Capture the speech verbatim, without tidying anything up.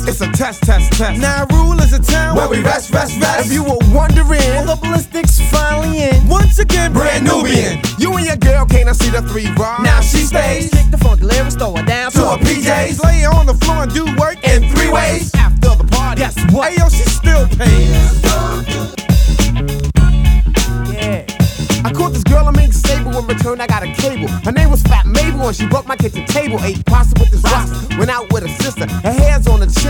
It's a test, test, test. Now Rule is a town where we rest, rest, rest. If you were wondering, well, the ballistics finally in. Once again, brand Nubian. You and your girl can't see the three bars. Now she stays. Kick the funky lyrics, throw her down to her P Js. Lay her on the floor and do work in three ways. After the party, guess what? Hey yo, she still pays. Yeah. I caught this girl, I made Sable. In return, I got a cable. Her name was Fat Mabel, and she broke my kitchen table. Ate pasta with this rock. Went out with her sister. Her hair's on the chin.